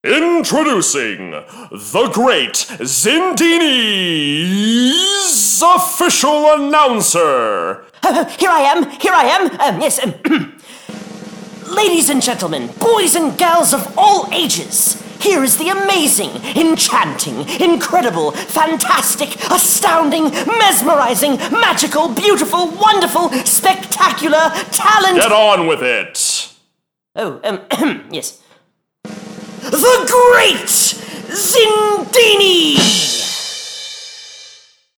Introducing the great Zindini's official announcer. Here I am. Yes. Ladies and gentlemen, boys and gals of all ages, here is the amazing, enchanting, incredible, fantastic, astounding, mesmerizing, magical, beautiful, wonderful, spectacular, talent... Get on with it. Oh, yes. The Great Zindini!